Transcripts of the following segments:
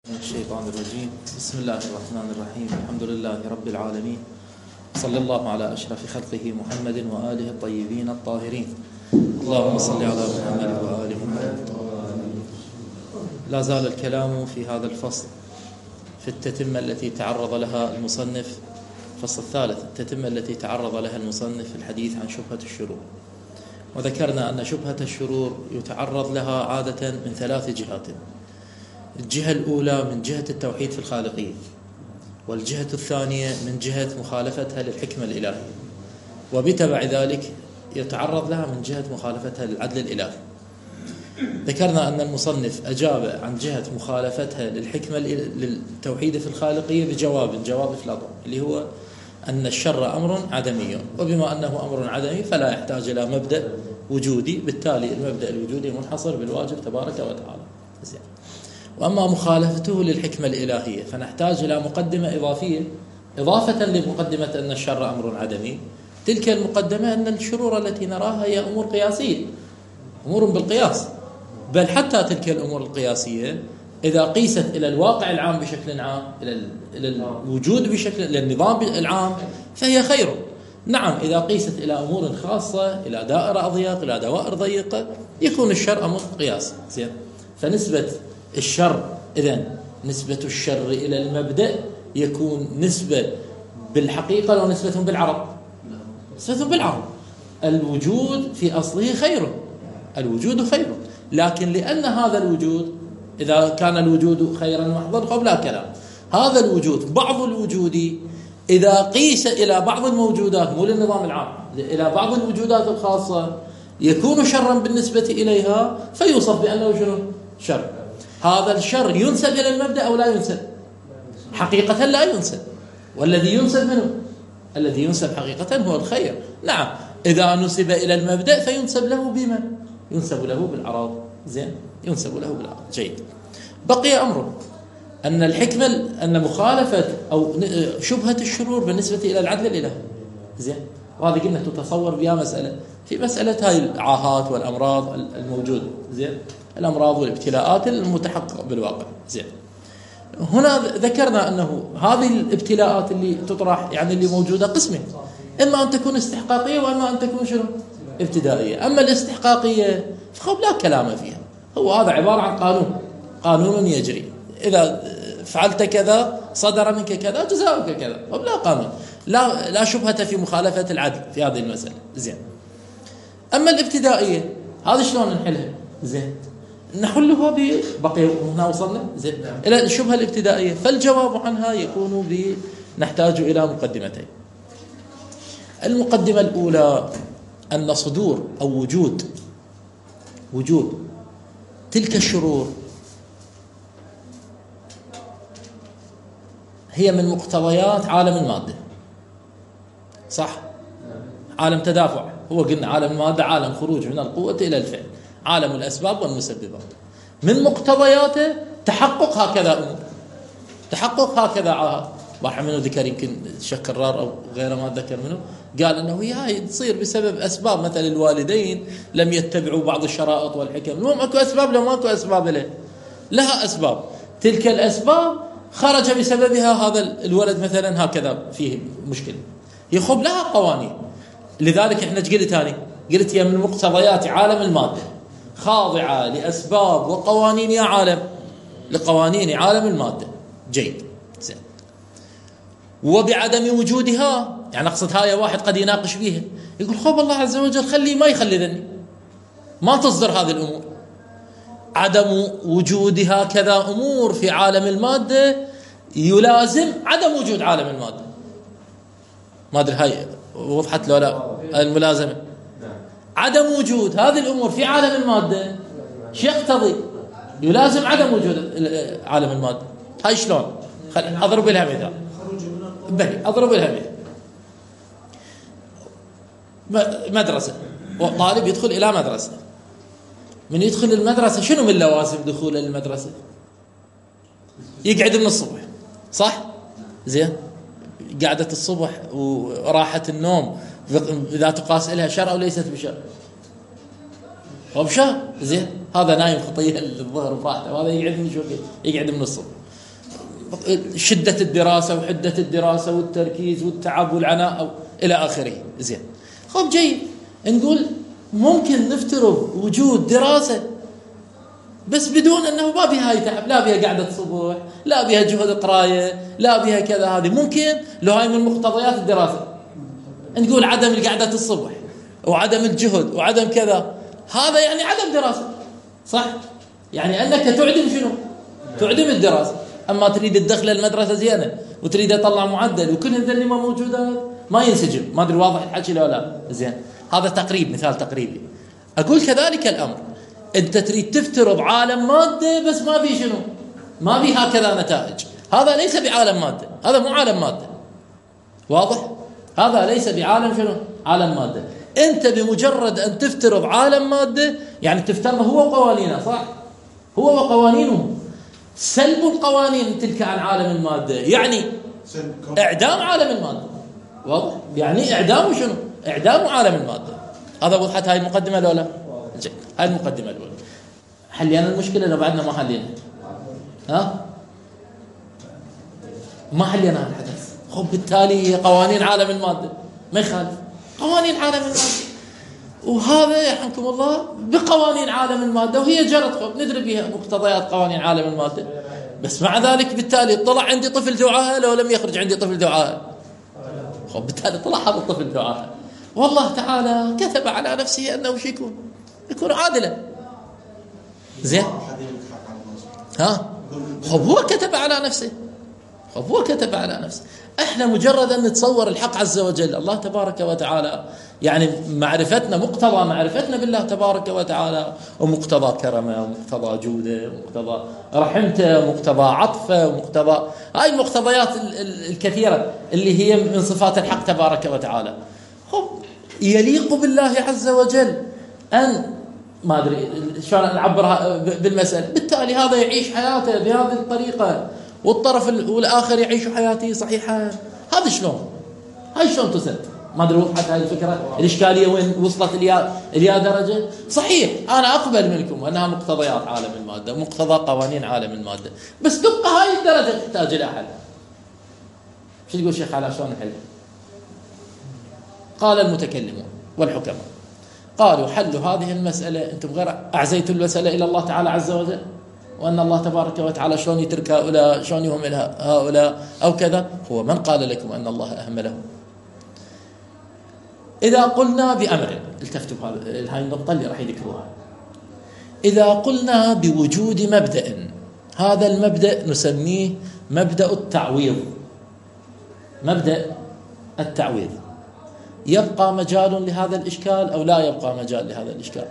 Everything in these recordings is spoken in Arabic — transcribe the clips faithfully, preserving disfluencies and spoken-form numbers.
الشيطان الرجيم. بسم الله الرحمن الرحيم. الحمد لله رب العالمين، صلى الله على أشرف خلقه محمد وآله الطيبين الطاهرين. اللهم صل على محمد وآل محمد. لا زال الكلام في هذا الفصل في التتمة التي تعرض لها المصنف، الفصل الثالث، التتمة التي تعرض لها المصنف في الحديث عن شبهة الشرور. وذكرنا أن شبهة الشرور يتعرض لها عادة من ثلاث جهات: الجهة الأولى من جهة التوحيد في الخالقية، والجهة الثانية من جهة مخالفتها للحكمة الإلهية، وبتبع ذلك يتعرض لها من جهة مخالفتها للعدل الإلهي. ذكرنا أن المصنف أجاب عن جهة مخالفتها للحكمة للتوحيد في الخالقية بجواب جواب إفلاطون، اللي هو أن الشر أمر عدمي، وبما أنه أمر عدمي فلا يحتاج إلى مبدأ وجودي، بالتالي المبدأ الوجودي منحصر بالواجب تبارك وتعالى. وأما مخالفته للحكمة الإلهية فنحتاج إلى مقدمة إضافية إضافة لمقدمة أن الشر أمر عدمي. تلك المقدمة أن الشرور التي نراها هي أمور قياسية، أمور بالقياس، بل حتى تلك الأمور القياسية إذا قيست إلى الواقع العام بشكل عام، إلى الوجود بشكل، إلى النظام العام، فهي خير. نعم، إذا قيست إلى أمور خاصة، إلى دائرة أضيق، إلى دوائر ضيقة، يكون الشر أمر قياسي. زين، فنسبة الشر، إذن نسبة الشر إلى المبدأ يكون نسبة بالحقيقة أو نسبة بالعرض؟ نسبة بالعرض. الوجود في أصله خير، الوجود خير، لكن لأن هذا الوجود، إذا كان الوجود خيرا محضا قبل كلام، هذا الوجود بعض الوجود إذا قيس إلى بعض الموجودات، مو للنظام العام، إلى بعض الوجودات الخاصة، يكون شرا بالنسبة إليها، فيوصف بأنه شنو؟ شر. هذا الشر ينسب إلى المبدأ أو لا ينسب؟ حقيقة لا ينسب. والذي ينسب منه؟ الذي ينسب حقيقة هو الخير. نعم، إذا نسب إلى المبدأ فينسب له بمن؟ ينسب له بالعراض. زين، ينسب له بالعراض. جيد. بقي أمر أن الحكمة، أن مخالفة أو شبهة الشرور بالنسبة إلى العدل الإلهي. زين، وهذا قلنا تتصور بها مسألة في مسألة هاي العاهات والأمراض الموجودة. زين، الأمراض والابتلاءات المتحققة بالواقع. زين، هنا ذكرنا أنه هذه الابتلاءات اللي تطرح، يعني اللي موجودة، قسمين: إما أن تكون استحقاقية، وإما أن تكون شنو؟ ابتدائية. أما الاستحقاقية فخب لا كلام فيها، هو هذا عبارة عن قانون، قانون يجري، إذا فعلت كذا صدر منك كذا، جزاؤك كذا، لا قانون، لا لا شبهة في مخالفة العدل في هذه المسألة. زين، أما الابتدائية هذا شلون نحلها؟ زين، نحلها ببقي هنا وصلنا زين إلى الشبهة الابتدائية، فالجواب عنها يكون ب نحتاج إلى مقدمتين. المقدمة الأولى أن صدور أو وجود وجود تلك الشرور هي من مقتضيات عالم المادة. صح؟ عالم تدافع، هو قلنا عالم المادة عالم خروج من القوة إلى الفعل، عالم الأسباب والمسببات. من مقتضياته تحقق هكذا أمور، تحقق هكذا عاهات. واحد منه ذكر، يمكن الشيخ كرار أو غيره ما ذكر منه، قال أنه هي تصير بسبب أسباب، مثل الوالدين لم يتبعوا بعض الشرائط والحكم. المهم أكو أسباب، لو ما أكو أسباب له، لها أسباب، تلك الأسباب خرج بسببها هذا الولد مثلا هكذا فيه مشكلة، يخب لها قوانين. لذلك احنا قلت هاني قلت هي من مقتضيات عالم المادة، خاضعة لأسباب وقوانين يا عالم، لقوانين عالم المادة. جيد. زين، وبعدم وجودها، يعني أقصد هاي واحد قد يناقش فيها، يقول خوب الله عز وجل خلي ما يخلي ذني، ما تصدر هذه الأمور. عدم وجودها كذا أمور في عالم المادة يلازم عدم وجود عالم المادة. ما أدري هاي وضحت له لا الملازمة. عدم وجود هذه الأمور في عالم المادة شو يقتضي؟ يلازم عدم وجود عالم المادة. هاي شلون؟ أضرب لها مثال. بلي أضرب لها مثال. مدرسة، طالب يدخل إلى مدرسة، من يدخل المدرسة شنو من لوازم دخول المدرسة؟ يقعد من الصبح، صح؟ زين، قعدة الصبح وراحة النوم إذا تقاس لها شر أو ليست بشر؟ وبشر. زين، هذا نايم خطيه الظهر براحته، وهذا يقعد من شو يقعد من الصبح. شدة الدراسة وحدة الدراسة والتركيز والتعب والعناء أو إلى آخره. زين، خب جيد، نقول ممكن نفترض وجود دراسة بس بدون أنه ما بها هاي تعب، لا بها قعدة صبح، لا بها جهد قراية، لا بها كذا. هذه ممكن لو هاي من مقتضيات الدراسة. نقول عدم القعدة الصبح وعدم الجهد وعدم كذا، هذا يعني عدم دراسة، صح؟ يعني أنك تعدم شنو؟ تعدم الدراسة. أما تريد الدخل المدرسة زينة وتريد أطلع معدل وكل هذا اللي ما موجودات ما ينسجم. ما أدري واضح الحكي لا لا؟ زين، هذا تقريب، مثال تقريبي. أقول كذلك الأمر، أنت تريد تفترض عالم مادة بس ما في شنو؟ ما في هكذا نتائج. هذا ليس بعالم مادة، هذا مو عالم مادة. واضح؟ هذا ليس بعالم شنو؟ عالم مادة. أنت بمجرد أن تفترض عالم مادة يعني تفترض هو وقوانينه، صح؟ هو وقوانينه. سلب القوانين تلك عن عالم المادة يعني إعدام عالم المادة. واضح؟ يعني إعدام شنو؟ إعدام عالم المادة. هذا وضحت هاي المقدمة الأولى؟ جيد، هاي المقدمة الأولى. حلينا المشكلة لو بعدنا ما حلينا؟ ها؟ ما حلينا الحدث. خب بالتالي قوانين عالم المادة ما يخالف قوانين عالم المادة، وهذا يرحمكم الله بقوانين عالم المادة وهي جرت، خب ندري بها مقتضيات قوانين عالم المادة. بس مع ذلك بالتالي طلع عندي طفل ذو عاهة لو لم يخرج عندي طفل ذو عاهة. خب بالتالي طلع هذا الطفل ذو عاهة، والله تعالى كتب على نفسه أنه وش يكون؟ يكون عادلا. زين، ها؟ خب هو كتب على نفسه، خب هو كتب على نفسه. احنا مجرد ان نتصور الحق عز وجل الله تبارك وتعالى، يعني معرفتنا مقتضى معرفتنا بالله تبارك وتعالى ومقتضى كرمه ومقتضى جوده ومقتضى رحمته ومقتضى عطفه ومقتضى هاي المقتضيات الكثيره اللي هي من صفات الحق تبارك وتعالى. خب يليق بالله عز وجل ان ما ادري شلون نعبرها بالمسألة. بالتالي هذا يعيش حياته بهذه الطريقه والطرف والآخر يعيش حياته صحيحة. هذا شلون؟ هاي شلون تسد؟ ما أدري وضحت هاي الفكرة؟ الإشكالية وين وصلت اليا اليا درجة؟ صحيح أنا أقبل منكم أنها مقتضيات عالم المادة، مقتضى قوانين عالم المادة، بس تبقى هاي الدرجة تحتاج إلى حل. شو تقول شيخ على شلون نحل؟ قال المتكلمون والحكماء قالوا حل هذه المسألة، أنتم غير أعزيتوا المسألة إلى الله تعالى عز وجل، وأن الله تبارك وتعالى شلون يترك هؤلاء، شلون يهمل هؤلاء أو كذا. هو من قال لكم أن الله أهملهم؟ إذا قلنا بأمر، التفتوا هاي النقطة اللي راح يذكروها، إذا قلنا بوجود مبدأ، هذا المبدأ نسميه مبدأ التعويض. مبدأ التعويض يبقى مجال لهذا الإشكال أو لا يبقى مجال لهذا الإشكال؟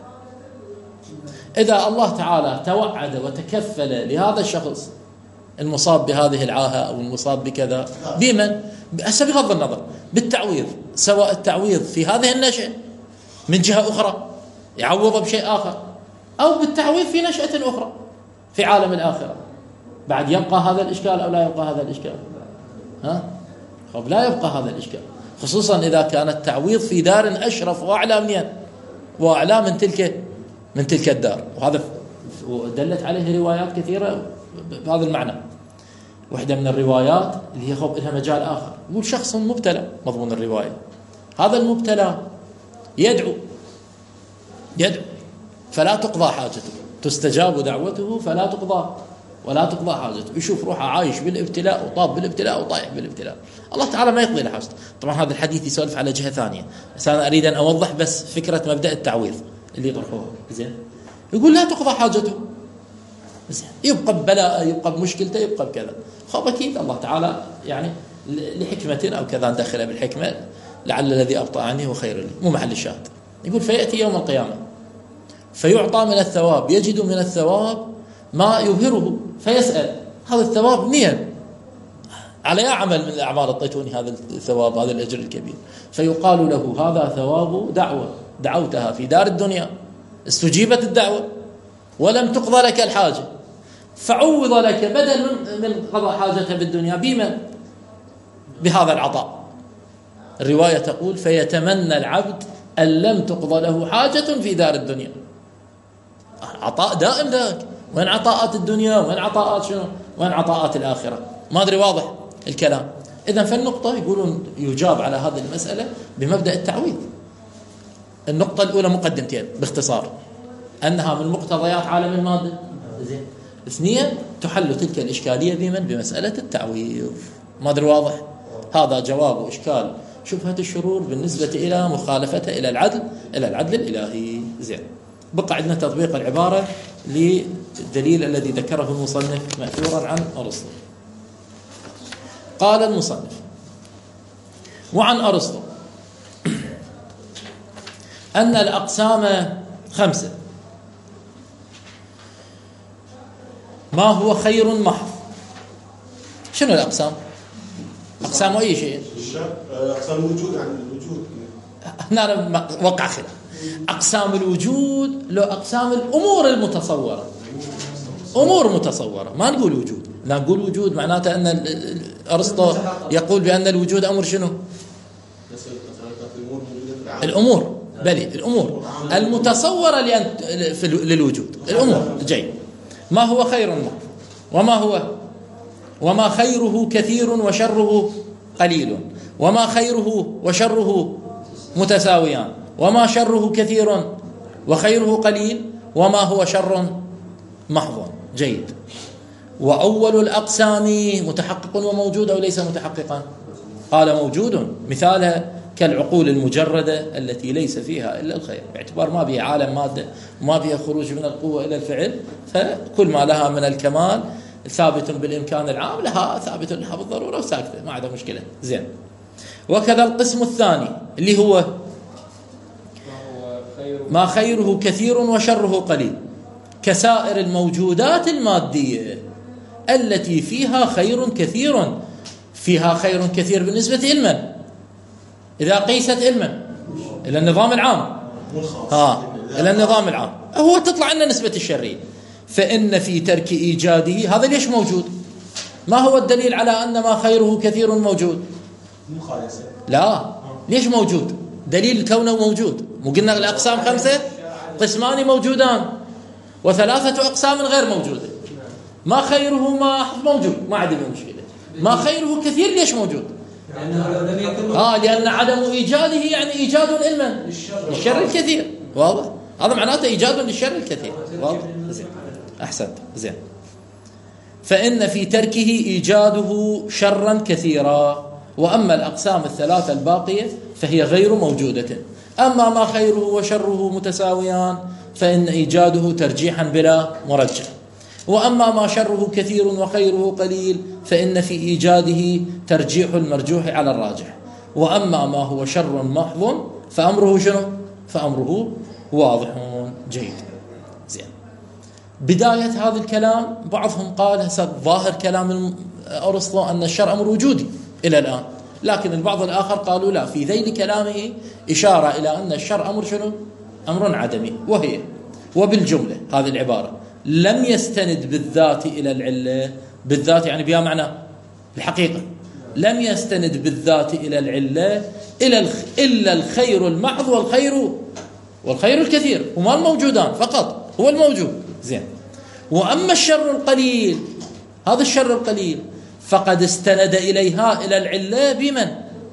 إذا الله تعالى توعد وتكفل لهذا الشخص المصاب بهذه العاهة أو المصاب بكذا بمن؟ هسه بغض النظر بالتعويض، سواء التعويض في هذه النشأة من جهة أخرى يعوض بشيء آخر، أو بالتعويض في نشأة أخرى في عالم الآخرة، بعد يبقى هذا الإشكال أو لا يبقى هذا الإشكال؟ ها؟ طب لا يبقى هذا الإشكال، خصوصا إذا كان التعويض في دار أشرف وأعلى منين وأعلى من تلك من تلك الدار. وهذا دلت عليه روايات كثيرة بهذا المعنى. واحدة من الروايات اللي هي خب لها مجال آخر، يقول شخص مبتلى، مضمون الرواية هذا المبتلى يدعو يدعو فلا تقضى حاجته، تستجاب دعوته فلا تقضى ولا تقضى حاجته، يشوف روحه عايش بالابتلاء وطاب بالابتلاء وطايح بالابتلاء، الله تعالى ما يقضي له حاجته. طبعا هذا الحديث يسولف على جهة ثانية، بس أنا أريد أن أوضح بس فكرة مبدأ التعويض اللي يطرحوه. زين، يقول لا تقضى حاجته، زين، يبقى ببلاء، يبقى بمشكلته، يبقى بكذا. خب أكيد الله تعالى يعني لحكمة أو كذا ندخله بالحكمة، لعل الذي أبطأ عني هو خير لي، مو محل الشاهد. يقول فيأتي يوم القيامة فيعطى من الثواب، يجد من الثواب ما يبهره، فيسأل هذا الثواب منين؟ على أي عمل من الأعمال أعطيتوني هذا الثواب، هذا الأجر الكبير؟ فيقال له هذا ثواب دعوة دعوتها في دار الدنيا، استجيبت الدعوة ولم تقضى لك الحاجة، فعوض لك بدل من من قضاء حاجتها بالدنيا بمن؟ بهذا العطاء. الرواية تقول فيتمنى العبد أن لم تقضى له حاجة في دار الدنيا. عطاء دائم ذاك، وين عطاءات الدنيا وين عطاءات شنو وين عطاءات الآخرة؟ ما أدري واضح الكلام. إذن فالنقطة يقولون يجاب على هذه المسألة بمبدأ التعويض. النقطة الأولى مقدمتين باختصار، أنها من مقتضيات عالم المادة. زين. اثنين، تحل تلك الإشكالية بمن؟ بمسألة التعويض. ما أدري واضح؟ هذا جواب إشكال شبهة الشرور بالنسبة إلى مخالفته إلى العدل إلى العدل الإلهي. زين. بقى عندنا تطبيق العبارة للدليل الذي ذكره المصنف مأثورا عن أرسطو. قال المصنف: وعن أرسطو أن الأقسام خمسة: ما هو خير محض. شنو الأقسام؟ أقسام أي شيء؟ أقسام الوجود عن الوجود. هنا وقع خلاف. أقسام الوجود لو أقسام الأمور المتصورة، أمور متصورة، ما نقول وجود. لا نقول وجود معناته أن أرسطو يقول بأن الوجود أمر شنو؟ الأمور، بلي الأمور المتصورة للوجود، الأمور. جيد. ما هو خير محض؟ وما هو وما خيره كثير وشره قليل، وما خيره وشره متساويان، وما شره كثير وخيره قليل، وما هو شر محض. جيد. وأول الأقسام متحقق وموجود أو ليس متحققا؟ قال موجود، مثالها كالعقول المجردة التي ليس فيها إلا الخير، باعتبار ما بها عالم مادة وما بها خروج من القوة إلى الفعل، فكل ما لها من الكمال ثابت بالإمكان العام لها ثابت لها بالضرورة وساكتة، ما عندها مشكلة. زين. وكذا القسم الثاني اللي هو ما خيره كثير وشره قليل، كسائر الموجودات المادية التي فيها خير كثير. فيها خير كثير بالنسبة إلمن؟ إذا قيست إلمن إلى النظام العام، ها إلى النظام العام، هو تطلع لنا نسبة الشرية. فإن في ترك إيجاده، هذا ليش موجود؟ ما هو الدليل على أن ما خيره كثير موجود؟ لا، ليش موجود؟ دليل كونه موجود. مو قلنا الأقسام خمسة؟ قسمان موجودان وثلاثة أقسام غير موجودة. ما خيره ما موجود، ما عندي مشكلة. ما خيره كثير ليش موجود؟ آه لأن عدم إيجاده يعني إيجاد علما للشر الكثير. واضح؟ هذا معناته إيجاد للشر الكثير. واضح؟ زين. أحسنت. زين. فإن في تركه إيجاده شرا كثيرا. وأما الأقسام الثلاثة الباقية فهي غير موجودة. أما ما خيره وشره متساويان فإن إيجاده ترجيحا بلا مرجح. وأما ما شره كثير وخيره قليل فإن في إيجاده ترجيح المرجوح على الراجح. وأما ما هو شر محض فأمره شنو؟ فأمره واضح. جيد. زين. بداية هذا الكلام بعضهم قال ظاهر كلام أرسطو أن الشر أمر وجودي إلى الآن، لكن البعض الآخر قالوا لا، في ذيل كلامه إشارة إلى أن الشر أمر شنو؟ أمر عدمي. وهي وبالجملة هذه العبارة لم يستند بالذات إلى العلة. بالذات يعني بها معنى الحقيقة. لم يستند بالذات إلى العلة إلى إلا الخير المحض والخير والخير الكثير، هما الموجودان فقط، هو الموجود. زين. وأما الشر القليل، هذا الشر القليل فقد استند إليها إلى العلة بمن؟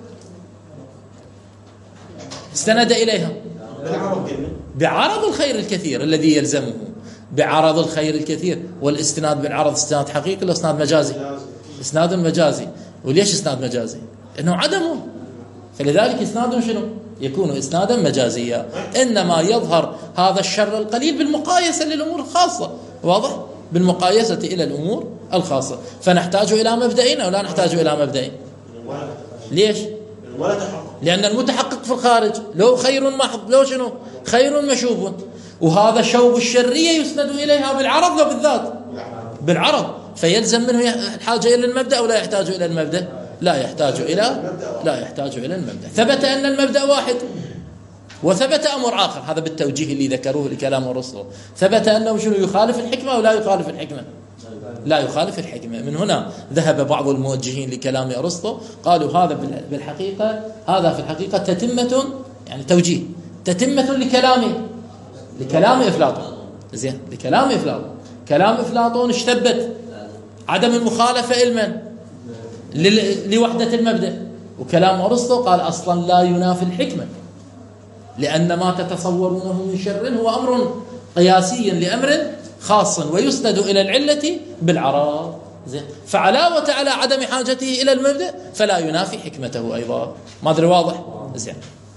استند إليها بعرض الخير الكثير الذي يلزمه، بعرض الخير الكثير. والاستناد بالعرض استناد حقيقي ولا استناد مجازي؟ اسناد مجازي. وليش اسناد مجازي؟ انه عدمه، فلذلك اسناد شنو؟ يكون اسنادا مجازيا. انما يظهر هذا الشر القليل بالمقايسه للامور الخاصه. واضح؟ بالمقايسه الى الامور الخاصه. فنحتاج الى مبدئين او لا نحتاج الى مبدئين؟ ليش؟ لان المتحقق في الخارج لو خير محض، لو شنو؟ خير مشوب. وهذا شوب الشرية يسند إليها بالعرض لو بالذات؟ بالعرض. فيلزم منه الحاجة إلى المبدأ أو لا يحتاج إلى المبدأ؟ لا يحتاج إلى لا يحتاج إلى المبدأ. ثبت أن المبدأ واحد، وثبت أمر آخر، هذا بالتوجيه اللي ذكروه لكلام الرسول. ثبت أنه شنو؟ يخالف الحكمة أو لا يخالف الحكمة؟ لا يخالف الحكمة. من هنا ذهب بعض الموجهين لكلام أرسطو قالوا هذا بالحقيقة، هذا في الحقيقة تتمة، يعني توجيه تتمة لكلامه لكلام أفلاطون. زين. لكلام أفلاطون. كلام أفلاطون اشتبت عدم المخالفة علما لوحدة المبدأ. وكلام أرسطو قال أصلا لا ينافي الحكمة، لأن ما تتصورونه من شر هو أمر قياسي لأمر خاص ويسند إلى العلة بالعراض. فعلاوة على عدم حاجته إلى المبدأ فلا ينافي حكمته أيضا. ما أدري واضح؟ زين.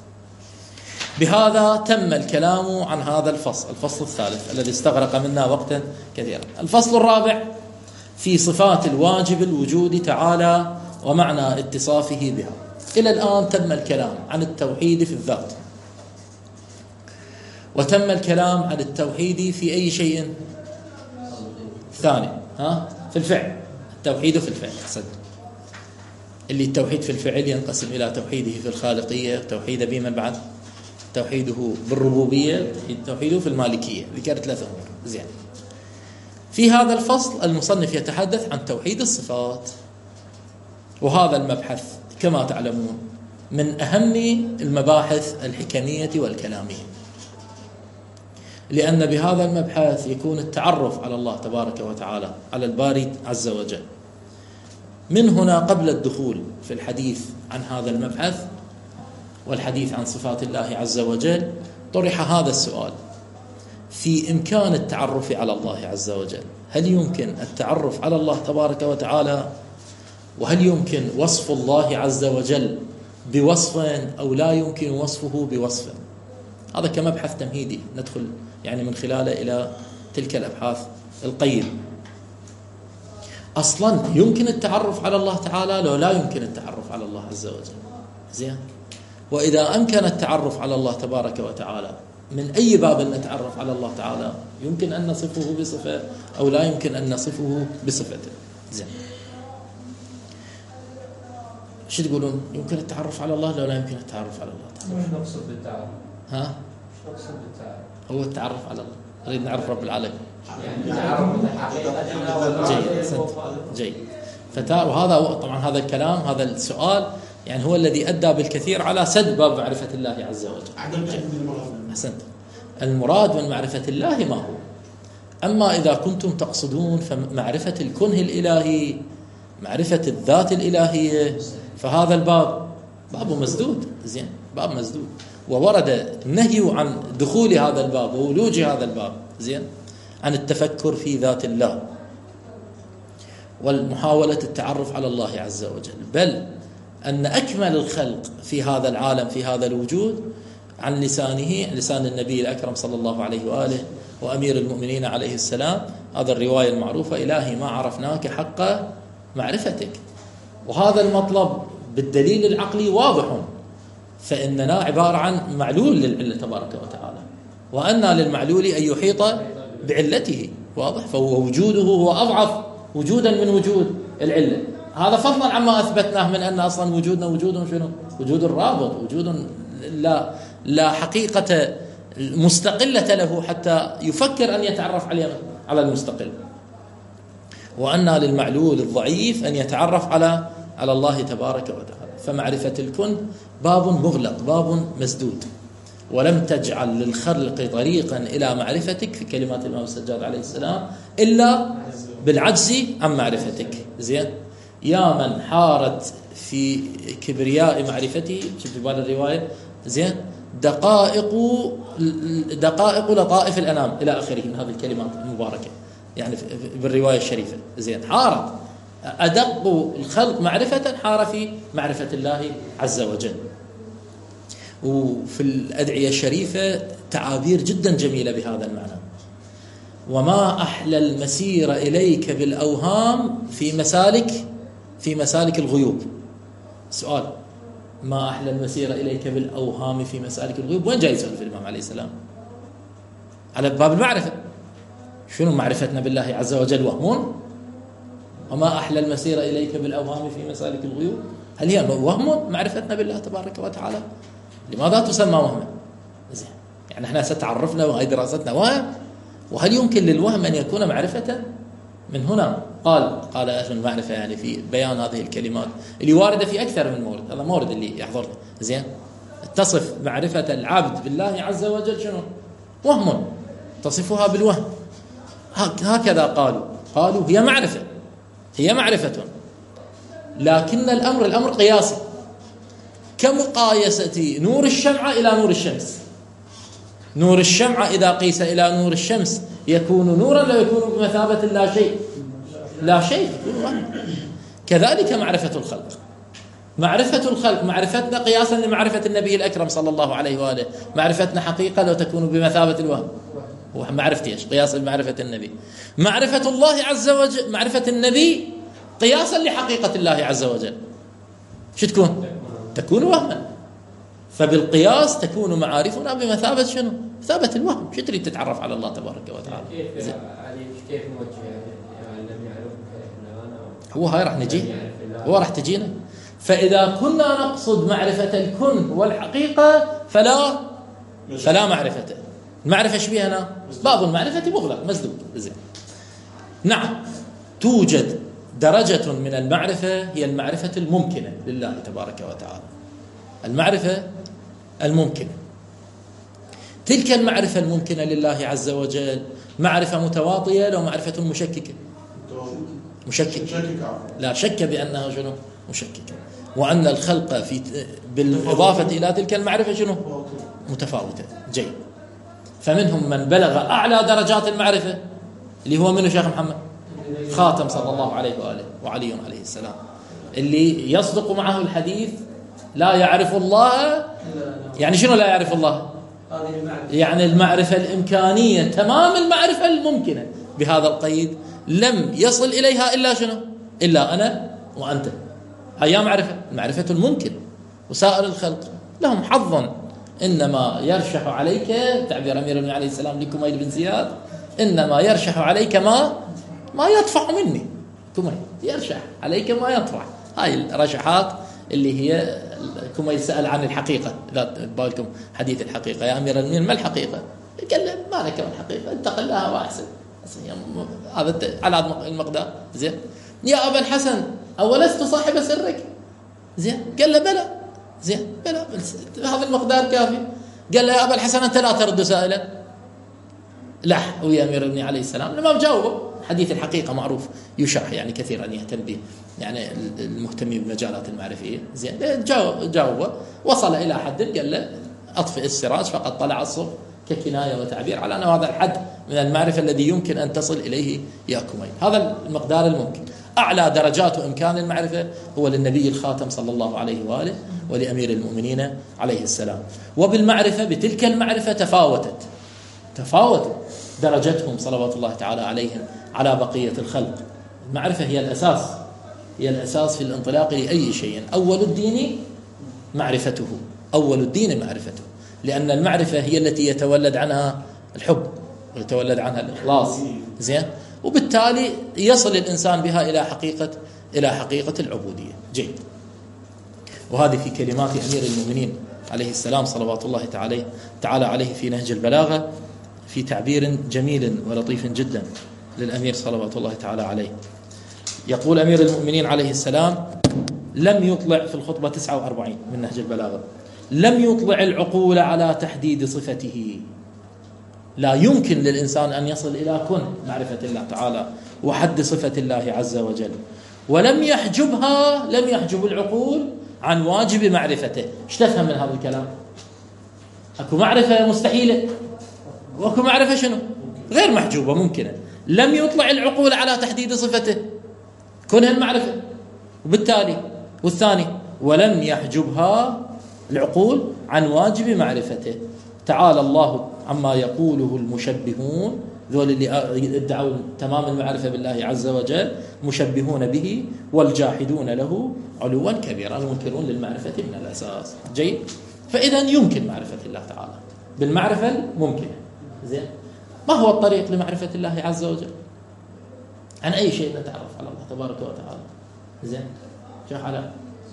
بهذا تم الكلام عن هذا الفصل، الفصل الثالث الذي استغرق منا وقتا كثيرا. الفصل الرابع في صفات الواجب الوجود تعالى ومعنى اتصافه بها. إلى الآن تم الكلام عن التوحيد في الذات، وتم الكلام عن التوحيد في أي شيء ثاني، ها؟ في الفعل. التوحيد في الفعل. حسد. اللي التوحيد في الفعل ينقسم إلى توحيده في الخالقية، توحيد بمن بعد، توحيده بالربوبية، توحيده في المالكية. ذكرت ثلاثة أمور. زين. في هذا الفصل المصنف يتحدث عن توحيد الصفات، وهذا المبحث كما تعلمون من أهم المباحث الحكمية والكلامية، لأن بهذا المبحث يكون التعرف على الله تبارك وتعالى، على الباري عز وجل. من هنا قبل الدخول في الحديث عن هذا المبحث والحديث عن صفات الله عز وجل طرح هذا السؤال: في إمكان التعرف على الله عز وجل؟ هل يمكن التعرف على الله تبارك وتعالى؟ وهل يمكن وصف الله عز وجل بوصف أو لا يمكن وصفه بوصف؟ هذا كمبحث تمهيدي ندخل يعني من خلاله إلى تلك الأبحاث القيمة. أصلا يمكن التعرف على الله تعالى لو لا يمكن التعرف على الله عز وجل؟ زين. وإذا أمكن التعرف على الله تبارك وتعالى، من أي باب نتعرف على الله تعالى؟ يمكن أن نصفه بصفة أو لا يمكن أن نصفه بصفته. زين. شو تقولون؟ يمكن التعرف على الله لو لا يمكن التعرف على الله تعالى؟ وش نقصد بالتعرف؟ ها؟ شو نقصد بالتعرف؟ هو التعرف على الله. نريد نعرف رب العالمين. يعني تعرف حقيقة. جيد. جيد. فتا وهذا طبعا هذا الكلام، هذا السؤال يعني هو الذي أدى بالكثير على سد باب معرفة الله عز وجل. أحسنت. المراد من معرفة الله ما هو؟ أما إذا كنتم تقصدون فمعرفة الكنه الإلهي، معرفة الذات الإلهية، فهذا الباب باب مسدود. زين. باب مسدود، وورد النهي عن دخول هذا الباب وولوج هذا الباب. زين. عن التفكر في ذات الله والمحاولة التعرف على الله عز وجل، بل أن أكمل الخلق في هذا العالم في هذا الوجود عن لسانه، لسان النبي الأكرم صلى الله عليه وآله وأمير المؤمنين عليه السلام، هذا الرواية المعروفة: إلهي ما عرفناك حق معرفتك. وهذا المطلب بالدليل العقلي واضح، فإننا عبارة عن معلول للعلة تبارك وتعالى، وأن للمعلول أن يحيط بعلته. واضح. فهو وجوده هو أضعف وجودا من وجود العلة. هذا فضلا عما أثبتناه من أن أصلا وجودنا وجود شنو؟ وجود الرابط، وجود لا لا حقيقة مستقلة له حتى يفكر أن يتعرف على المستقل. وأن للمعلول الضعيف أن يتعرف على على الله تبارك وتعالى. فمعرفة الكن باب مغلق، باب مسدود، ولم تجعل للخلق طريقا إلى معرفتك في كلمات الإمام السجاد عليه السلام إلا بالعجز عن معرفتك. زين. يا من حارت في كبرياء معرفته، شوف في بال الرواية، زين، دقائق دقائق لطائف الأنام إلى آخره من هذه الكلمات المباركة يعني بالرواية الشريفة. زين. حارت أدق الخلق معرفة حار في معرفة الله عز وجل. وفي الأدعية الشريفة تعابير جدا جميلة بهذا المعنى: وما أحلى المسير إليك بالأوهام في مسالك في مسالك الغيوب. سؤال: ما أحلى المسير إليك بالأوهام في مسالك الغيوب؟ وين جاي يسأل في الإمام عليه السلام؟ على باب المعرفة. شنو معرفتنا بالله عز وجل؟ وهم. وما أحلى المسير إليك بالأوهام في مسالك الغيوب، هل هي وهم معرفتنا بالله تبارك وتعالى؟ لماذا تسمى وهما؟ زين. يعني احنا ستعرفنا وهي دراستنا وهم، وهل يمكن للوهم أن يكون معرفة؟ من هنا قال قال أهل المعرفة يعني في بيان هذه الكلمات اللي واردة في أكثر من مورد، هذا مورد اللي يحضر. زين. تصف معرفة العبد بالله عز وجل شنو؟ وهم، تصفها بالوهم. هكذا قالوا قالوا هي معرفة، هي معرفة لكن الأمر الأمر قياسي، كمقايسة نور الشمعة إلى نور الشمس. نور الشمعة إذا قيس إلى نور الشمس يكون نورا، لا يكون بمثابة لا شيء، لا شيء. كذلك معرفة الخلق، معرفة الخلق معرفتنا قياسا لمعرفة النبي الأكرم صلى الله عليه وآله، معرفتنا حقيقة لو تكون بمثابة الوهم. معرفتي ايش؟ قياسا لمعرفة النبي. معرفة الله عز وجل، معرفة النبي قياسا لحقيقة الله عز وجل، شو تكون؟ تكون وهما. فبالقياس تكون معارفنا بمثابة شنو؟ مثابة الوهم. شو تريد تتعرف على الله تبارك وتعالى؟ كيف كيف موجه يعني لم يعرف كيف؟ هو هاي راح نجي، هو راح تجينا. فإذا كنا نقصد معرفة الكن والحقيقة فلا فلا معرفة. المعرفة ايش بيها هنا؟ باب المعرفة مغلق مسدود. زين. نعم، توجد درجة من المعرفة هي المعرفة الممكنة لله تبارك وتعالى. المعرفة الممكنة، تلك المعرفة الممكنة لله عز وجل معرفة متواطية لو معرفة مشككة. مشككة، لا شك بأنها شنو؟ مشككة. وأن الخلق في بالإضافة إلى تلك المعرفة شنو؟ متفاوتة. جيد. فمنهم من بلغ أعلى درجات المعرفة اللي هو منه شيخ محمد خاتم صلى الله عليه وآله وعلي عليه السلام، اللي يصدق معه الحديث لا يعرف الله. يعني شنو لا يعرف الله؟ يعني المعرفة الإمكانية، تمام المعرفة الممكنة بهذا القيد لم يصل إليها إلا شنو؟ إلا أنا وأنت. هيا معرفة، المعرفة الممكن. وسائر الخلق لهم حظا، إنما يرشح عليك، تعبير أمير المؤمنين عليه السلام لكميل بن زياد، إنما يرشح عليك ما ما يطفع مني. كميل يرشح عليك ما يطفع. هاي الرشحات اللي هي كميل سأل عن الحقيقة، لا بالكم حديث الحقيقة يا أمير المؤمنين، ما الحقيقة؟ قال له ما لك من الحقيقة، انتقل لها وأحسن. هذا على المقدار. زين. يا أبا الحسن أولست صاحب سرك؟ زين. قال له بلى. زين. بلى، هذا المقدار كافي. قال له يا أبا الحسن أنت لا ترد سائلا. لح ويا أمير المؤمنين عليه السلام لما جاوبه. حديث الحقيقة معروف يشرح يعني كثيرا، يهتم به يعني المهتمين بالمجالات المعرفية. زين. جاوب جاوبه، وصل إلى حد قال له أطفئ السراج فقد طلع الصبح، ككناية وتعبير على أن هذا الحد من المعرفة الذي يمكن أن تصل إليه يا كميل. هذا المقدار الممكن. أعلى درجات إمكان المعرفة هو للنبي الخاتم صلى الله عليه وآله ولأمير المؤمنين عليه السلام. وبالمعرفة بتلك المعرفة تفاوتت تفاوتت درجتهم صلوات الله تعالى عليهم على بقية الخلق. المعرفة هي الأساس، هي الأساس في الانطلاق لأي شيء. أول الدين معرفته، أول الدين معرفته، لأن المعرفة هي التي يتولد عنها الحب ويتولد عنها الإخلاص. زين. وبالتالي يصل الإنسان بها إلى حقيقة إلى حقيقة العبودية. جيد. وهذه في كلمات أمير المؤمنين عليه السلام صلوات الله تعالى تعالى عليه في نهج البلاغة، في تعبير جميل ولطيف جدا للأمير صلوات الله تعالى عليه. يقول أمير المؤمنين عليه السلام: لم يطلع في الخطبة تسعة وأربعين من نهج البلاغة، لم يطلع العقول على تحديد صفته. لا يمكن للإنسان أن يصل إلى كن معرفة الله تعالى وحد صفة الله عز وجل، ولم يحجبها لم يحجب العقول عن واجب معرفته. ايش تفهم من هذا الكلام؟ اكو معرفة مستحيلة واكو معرفة شنو؟ غير محجوبة ممكنة. لم يطلع العقول على تحديد صفته، كونها المعرفة. وبالتالي والثاني ولم يحجبها العقول عن واجب معرفته. تعالى الله عما يقوله المشبهون، ذول اللي ادعوا تمام المعرفة بالله عز وجل، مشبهون به والجاحدون له علوا كبيرا، المنكرون للمعرفة من الأساس. جيد. فإذا يمكن معرفة الله تعالى بالمعرفة الممكنة. زين. ما هو الطريق لمعرفة الله عز وجل؟ عن أي شيء نتعرف على الله تبارك وتعالى؟ زين. شو حاله؟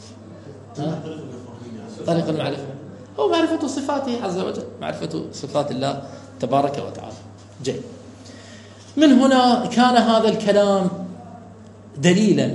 طريق المعرفة هو معرفة صفاته عز وجل، معرفة صفات الله تبارك وتعالى. جيد. من هنا كان هذا الكلام دليلا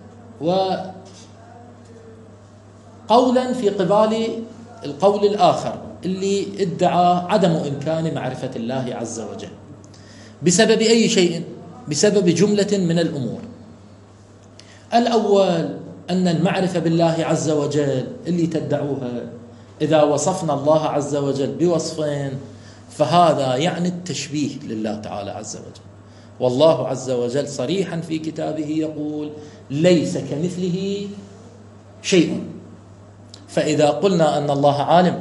وقولا في قبال القول الآخر اللي ادعى عدم إمكان معرفة الله عز وجل بسبب أي شيء؟ بسبب جملة من الأمور. الأول أن المعرفة بالله عز وجل اللي تدعوها إذا وصفنا الله عز وجل بوصفين فهذا يعني التشبيه لله تعالى عز وجل. والله عز وجل صريحا في كتابه يقول ليس كمثله شيء. فإذا قلنا أن الله عالم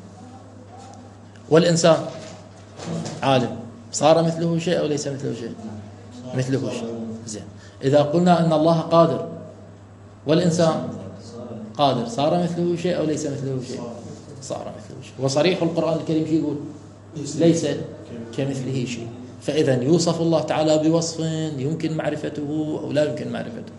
والإنسان عالم صار مثله شيء أو ليس مثله شيء؟ مثله شيء. زين. إذا قلنا أن الله قادر والإنسان قادر صار مثله شيء أو ليس مثله شيء؟ صار مثله شيء. وصريح القرآن الكريم شو يقول؟ ليس كمثله شيء. فإذا يوصف الله تعالى بوصف يمكن معرفته أو لا يمكن معرفته.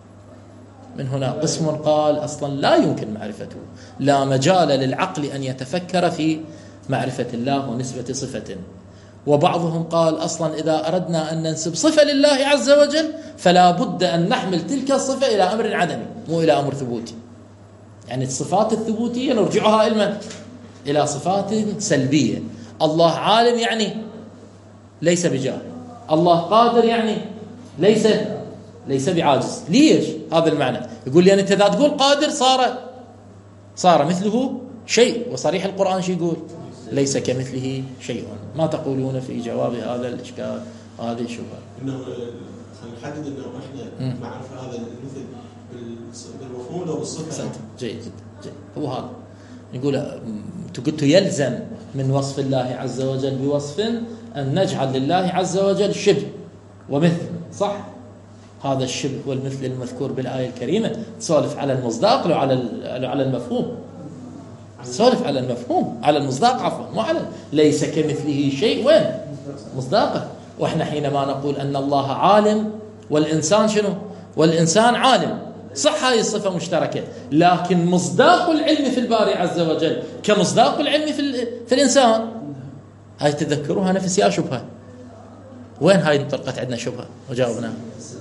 من هنا قسم قال أصلا لا يمكن معرفته، لا مجال للعقل أن يتفكر في معرفة الله ونسبة صفة. وبعضهم قال أصلا إذا أردنا أن ننسب صفة لله عز وجل فلا بد أن نحمل تلك الصفة إلى أمر عدمي مو إلى أمر ثبوتي. يعني الصفات الثبوتية نرجعها إلى إلى صفات سلبية. الله عالم يعني ليس بجاهل، الله قادر يعني ليس ليس بعاجز. ليش هذا المعنى؟ يقول لي أنت إذا تقول قادر صار صار مثله شيء، وصريح القرآن شو يقول؟ ليس كمثله شيء. ما تقولون في جواب هذا الإشكال هذه الشبهة؟ إنه نحدد إنه إحنا نعرف هذا المثل بالمفهوم أو بالصفة. جيد جدا جيد. هو هذا يقول قلت يلزم من وصف الله عز وجل بوصف أن نجعل لله عز وجل شبه ومثل. صح؟ هذا الشبه والمثل المذكور بالآية الكريمة تسولف على المصداق لو على على المفهوم. تسولف على المفهوم على المصداق عفوا مو على ليس كمثله شيء. وين مصداقه؟ واحنا حينما نقول أن الله عالم والإنسان شنو؟ والإنسان عالم، صح هاي الصفة مشتركة، لكن مصداق العلم في الباري عز وجل كمصداق العلم في في الإنسان. هاي تذكروها نفس يا شبهة. وين هاي طرقت عندنا شبهة وجاوبنا؟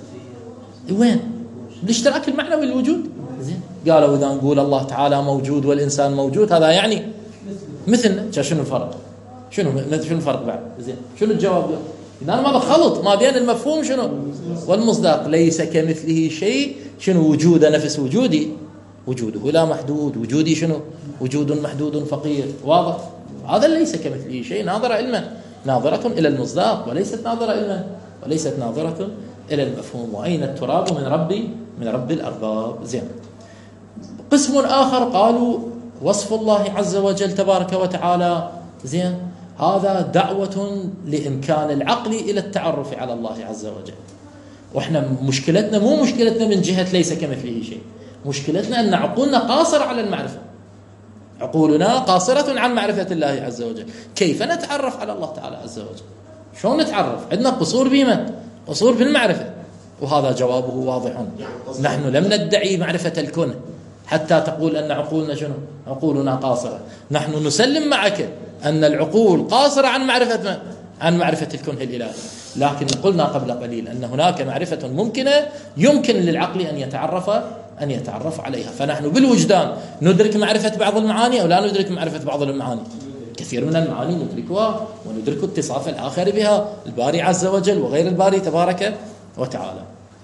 وين الاشتراك المعنوي الوجود؟ زين قالوا إذا نقول الله تعالى موجود والإنسان موجود هذا يعني مثلنا. شنو الفرق؟ شنو شنو الفرق بعد؟ زين شنو الجواب؟ إذا أنا ما بخلط ما بين المفهوم شنو والمصداق. ليس كمثله شيء. شنو وجوده؟ نفس وجودي، وجوده لا محدود. وجودي شنو؟ وجود محدود فقير. واضح؟ هذا ليس كمثله شيء ناظرة علما، ناظرة إلى المصداق وليست ناظرة علما، وليست ناظرة إلى المفهوم. وأين التراب من ربي من رب الأرباب. زين. قسم آخر قالوا وصف الله عز وجل تبارك وتعالى زين هذا دعوة لإمكان العقل إلى التعرف على الله عز وجل. وإحنا مشكلتنا مو مشكلتنا من جهة ليس كمثله شيء، مشكلتنا أن عقولنا قاصرة على المعرفة، عقولنا قاصرة عن معرفة الله عز وجل. كيف نتعرف على الله تعالى عز وجل؟ شلون نتعرف؟ عندنا قصور بمن؟ قصور في المعرفة. وهذا جوابه واضح. نحن لم ندعي معرفة الكون حتى تقول أن عقولنا شنو؟ عقولنا قاصرة. نحن نسلم معك أن العقول قاصرة عن معرفة من؟ عن معرفة الكون الإلهي. لكن قلنا قبل قليل أن هناك معرفة ممكنة يمكن للعقل أن يتعرف أن يتعرف عليها. فنحن بالوجدان ندرك معرفة بعض المعاني أو لا ندرك معرفة بعض المعاني. كثير من المعاني ندركها وندرك اتصاف الآخر بها، الباري عز وجل وغير الباري تبارك وتعالى.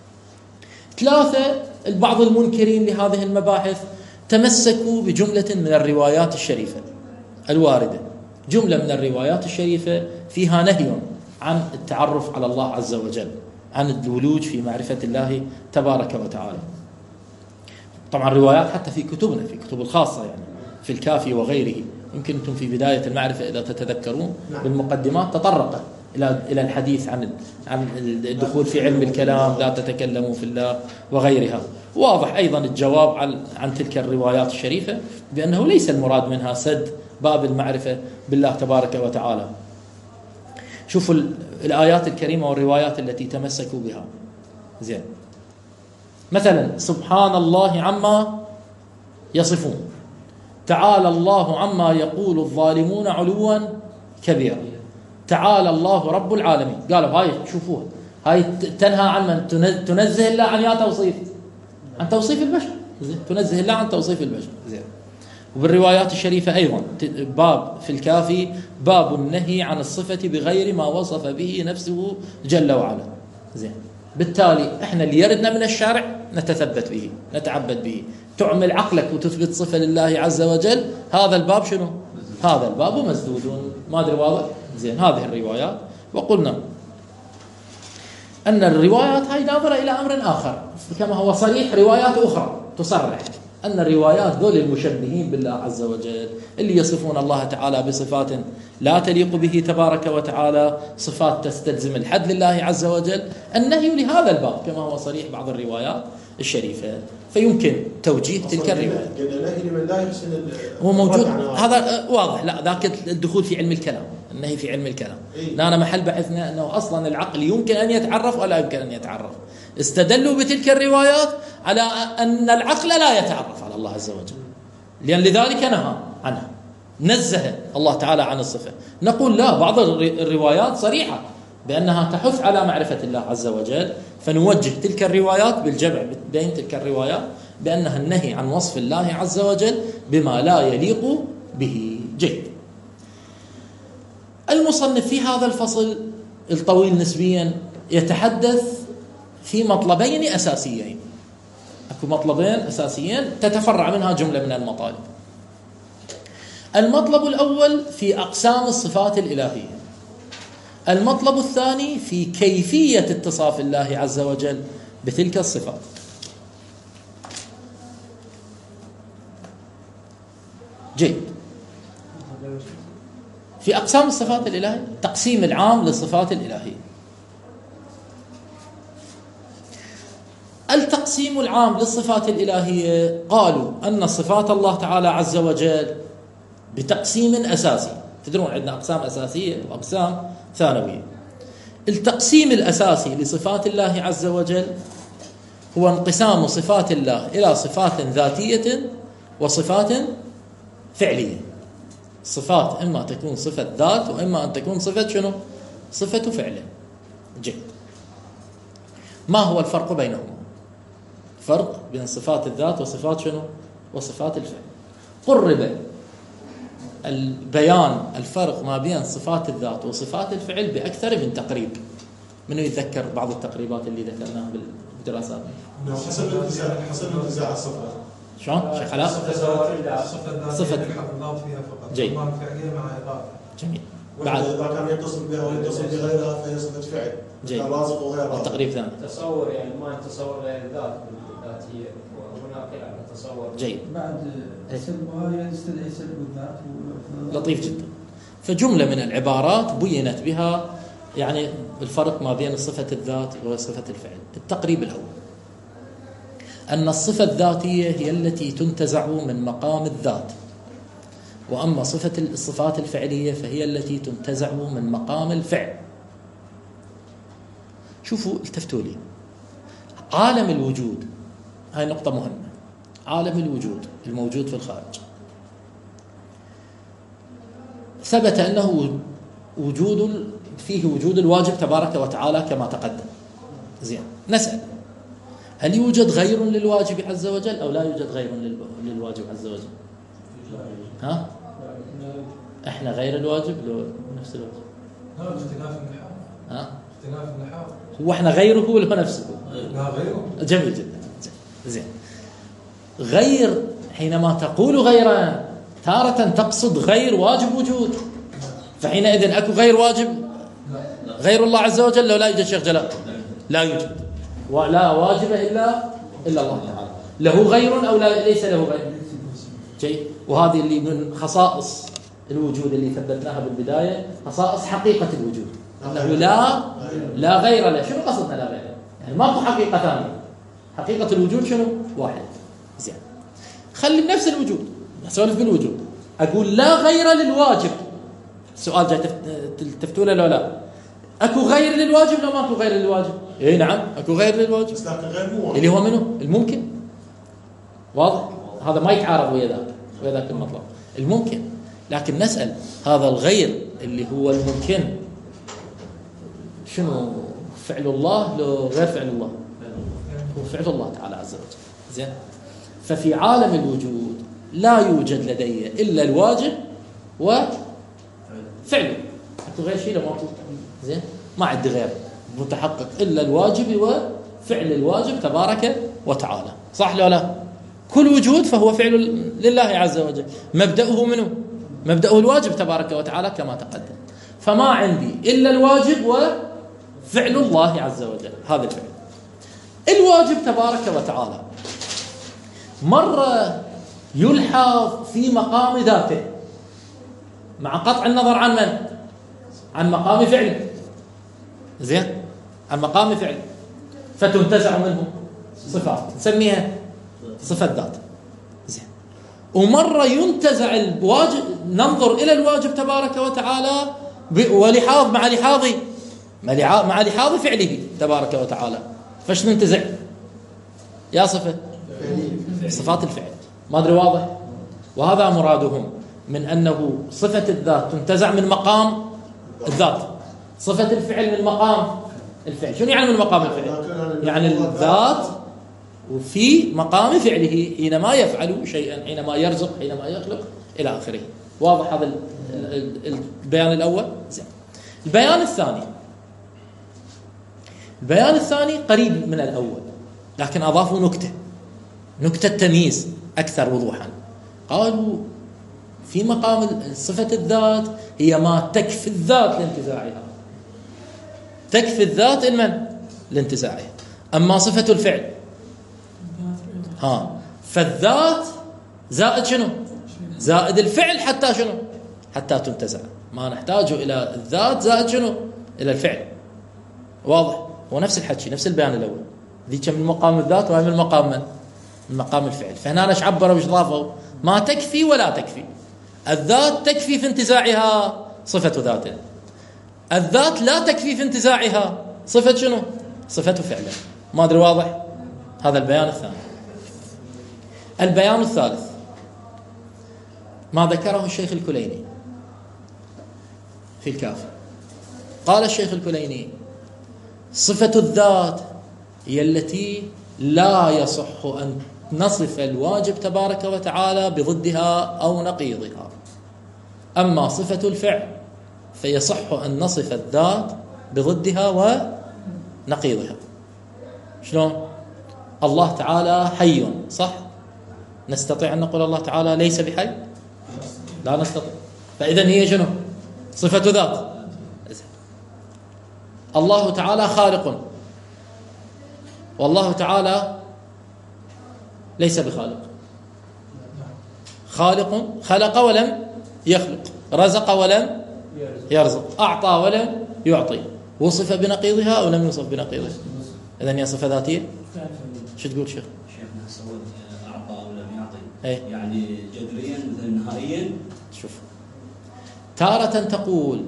ثلاثة، البعض المنكرين لهذه المباحث تمسكوا بجملة من الروايات الشريفة الواردة. جملة من الروايات الشريفة فيها نهي عن التعرف على الله عز وجل، عن الولوج في معرفة الله تبارك وتعالى. طبعا الروايات حتى في كتبنا، في كتب الخاصة يعني في الكافي وغيره. يمكن أنتم في بداية المعرفة إذا تتذكرون بالمقدمات تطرق إلى إلى الحديث عن عن الدخول في علم الكلام، لا تتكلموا في الله وغيرها. واضح أيضا الجواب عن عن تلك الروايات الشريفة بأنه ليس المراد منها سد باب المعرفة بالله تبارك وتعالى. شوفوا الآيات الكريمة والروايات التي تمسكوا بها. زين مثلا سبحان الله عما يصفون، تعالى الله عما يقول الظالمون علوا كبيرا، تعالى الله رب العالمين. قالوا هاي شوفوها، هاي تنهى عن من؟ تنزه الله عن يا توصيف، عن توصيف البشر. تنزه الله عن توصيف البشر. زين. وبالروايات الشريفة أيضا باب في الكافي باب النهي عن الصفة بغير ما وصف به نفسه جل وعلا. زين بالتالي احنا اللي يردنا من الشرع نتثبت به نتعبد به. تعمل عقلك وتثبت صفة لله عز وجل، هذا الباب شنو؟ هذا الباب مسدود. ما ادري واضح؟ زين. هذه الروايات، وقلنا أن الروايات هاي ناظرة إلى أمر آخر كما هو صريح. روايات أخرى تصرح أن الروايات ذول المشبهين بالله عز وجل اللي يصفون الله تعالى بصفات لا تليق به تبارك وتعالى، صفات تستلزم الحد لله عز وجل، النهي لهذا الباب كما هو صريح بعض الروايات الشريفة، فيمكن توجيه تلك الروايات. النهي لمن لا يحسن هو موجود هذا واضح. لا ذاك الدخول في علم الكلام، النهي في علم الكلام. إيه؟ لا أنا محل بحثنا أنه أصلا العقل يمكن أن يتعرف ولا يمكن أن يتعرف. استدلوا بتلك الروايات على أن العقل لا يتعرف على الله عز وجل، لأن لذلك نهى عنها، نزه الله تعالى عن الصفة. نقول لا، بعض الروايات صريحة بأنها تحث على معرفة الله عز وجل، فنوجه تلك الروايات بالجمع بين تلك الروايات بأنها النهي عن وصف الله عز وجل بما لا يليق به. جيد. المصنف في هذا الفصل الطويل نسبيا يتحدث في مطلبين أساسيين. أكو مطلبين أساسيين تتفرع منها جملة من المطالب. المطلب الأول في أقسام الصفات الإلهية، المطلب الثاني في كيفية اتصاف الله عز وجل بتلك الصفات. جيد. في أقسام الصفات الإلهية تقسيم العام للصفات الإلهية. التقسيم العام للصفات الإلهية قالوا أن صفات الله تعالى عز وجل بتقسيم أساسي. تدرون عندنا أقسام أساسية وأقسام ثانوية. التقسيم الأساسي لصفات الله عز وجل هو انقسام صفات الله إلى صفات ذاتية وصفات فعلية. صفات إما تكون صفة ذات وإما أن تكون صفة شنو؟ صفة فعل. جيد. ما هو الفرق بينهما؟ فرق بين صفات الذات وصفات شنو؟ وصفات الفعل. قرب البيان الفرق ما بين صفات الذات وصفات الفعل بأكثر من تقريب. منو يتذكر بعض التقريبات اللي ذكرناها بالدراسات؟ حسب الانتزاع حسب انتزاع الصفة. شلون؟ شيخ علاء؟ صفة الله فيها فقط. جيد. فعلية مع إضافة. جميل. بعد إذا كان يتصل بها ويتصل بغيرها فهي صفة فعل. جيد. رازق وغير رازق. التقريب ثاني. تصور يعني ما تصور غير الذات الذاتية وهناك يعني تصور. جيد. بعد سلبها يستدعي سلب الذات. لطيف جدا. فجملة من العبارات بينت بها يعني الفرق ما بين صفة الذات وصفة الفعل. التقريب الأول أن الصفة الذاتية هي التي تنتزع من مقام الذات، وأما صفة الصفات الفعلية فهي التي تنتزع من مقام الفعل. شوفوا التفتوا لي، عالم الوجود، هاي نقطة مهمة. عالم الوجود الموجود في الخارج ثبت أنه وجود فيه وجود الواجب تبارك وتعالى كما تقدم. زين. نسأل، هل يوجد غير للواجب عز وجل أو لا يوجد غير للواجب عز وجل؟ ها؟ احنا غير الواجب لو نفس الواجب؟ لا، اختلاف النحو. ها؟ اختلاف النحو. هو احنا غيره ولا نفسه؟ لا غيره. جميل جدا. زين. غير حينما تقول غيرا تارة تقصد غير واجب وجود، فحينئذ اكو غير واجب غير الله عز وجل لو لا يوجد شيخ جلال؟ لا يوجد، ولا واجب إلا إلا الله تعالى. له غير أو لا ليس له غير؟ جيد. وهذه اللي من خصائص الوجود اللي ثبتناها بالبداية، خصائص حقيقة الوجود، أنه لا لا غير له. شنو قصدنا لا غير؟ يعني ماكو حقيقة ثانية. حقيقة الوجود شنو؟ واحد. زين. خلي بنفس الوجود، نسولف بالوجود. أقول لا غير للواجب. السؤال جاي تفتونه لو لا؟ أكو غير للواجب لو ماكو غير للواجب؟ إيه نعم أكو غير للواجب. بس لكن غير مو اللي هو منه الممكن. واضح؟ هذا ما يتعارض ويا ذاك ويا ذاك المطلب الممكن. لكن نسأل هذا الغير اللي هو الممكن شنو فعل الله لو غير فعل الله؟ هو فعل الله تعالى عز وجل. زين. ففي عالم الوجود لا يوجد لدي إلا الواجب وفعله. أكو غير شيء لو ماكو. زين. ما عندي غير. متحقق إلا الواجب وفعل الواجب تبارك وتعالى. صح لو لا؟ كل وجود فهو فعل لله عز وجل، مبدأه منه مبدأه الواجب تبارك وتعالى كما تقدم. فما عندي إلا الواجب وفعل الله عز وجل، هذا الفعل. الواجب تبارك وتعالى مرة يلحظ في مقام ذاته مع قطع النظر عن من؟ عن مقام فعله، زين، عن مقام فعله، فتنتزع منه صفات نسميها صفة ذات، زين. ومرة ينتزع الواجب، ننظر إلى الواجب تبارك وتعالى ولحاظ مع لحاظ مع لحاظ فعله تبارك وتعالى، فايش ننتزع يا صفة؟ صفات الفعل. ما أدري واضح؟ وهذا مرادهم من أنه صفة الذات تنتزع من مقام الذات، صفة الفعل من مقام الفعل. شنو يعني من مقام الفعل؟ يعني الذات وفي مقام فعله حينما يفعل شيئا، حينما يرزق، حينما يخلق إلى آخره. واضح هذا البيان الأول؟ زين. البيان الثاني البيان الثاني قريب من الأول، لكن أضافوا نكتة نكتة تمييز أكثر وضوحا. قالوا في مقام صفة الذات هي ما تكفي الذات لانتزاعها، تكفي الذات المن لانتزاعها. أما صفة الفعل ها فالذات زائد شنو؟ زائد الفعل حتى شنو؟ حتى تنتزع. ما نحتاجه إلى الذات زائد شنو؟ إلى الفعل. واضح؟ هو نفس الحكي، نفس البيان الأول، ذيك من مقام الذات وهي من مقام من؟ من مقام الفعل. فهنا ايش عبروا وايش ضافوا؟ ما تكفي ولا تكفي. الذات تكفي في انتزاعها صفة ذاته، الذات لا تكفي في انتزاعها صفة شنو؟ صفة فعله. ما أدري واضح؟ هذا البيان الثاني. البيان الثالث ما ذكره الشيخ الكليني في الكافي. قال الشيخ الكليني: صفة الذات هي التي لا يصح أن نصف الواجب تبارك وتعالى بضدها أو نقيضها. أما صفة الفعل فيصح أن نصف الذات بضدها ونقيضها. شلون؟ الله تعالى حي، صح؟ نستطيع أن نقول الله تعالى ليس بحي؟ لا نستطيع. فإذن هي شنو؟ صفة ذات. الله تعالى خالق، والله تعالى ليس بخالق. خالق، خلق ولم يخلق، رزق ولم يرزق، أعطى ولم يعطي. وصف بنقيضها أو لم يوصف بنقيضها؟ إذن هي صفة ذاتية. شو تقول شيخ؟ شيخنا سويت أعطى ولم يعطي، ايه؟ يعني جذريا مثل نهائيا. شوف، تارة تقول